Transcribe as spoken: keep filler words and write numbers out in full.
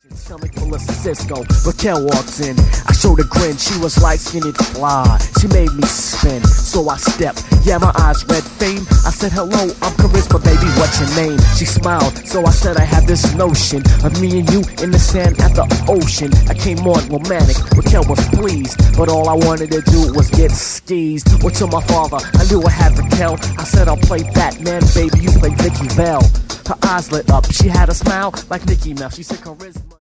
Stomach full of Cisco. Raquel walks in. I showed a grin. She was light skinned fly. She made me spin. So I stepped. Yeah, my eyes read fame. I said, hello, I'm Charisma, baby. What's your name? She smiled. So I said, I had this notion of me and you in the sand at the ocean. I came on romantic. Raquel was pleased. But all I wanted to do was get skeezed. Went to my father. I knew I had Raquel. I said, I'll play Batman, baby. You play Vicky Bell. Her eyes lit up. She had a smile like Mickey Mouse. She said, Charisma.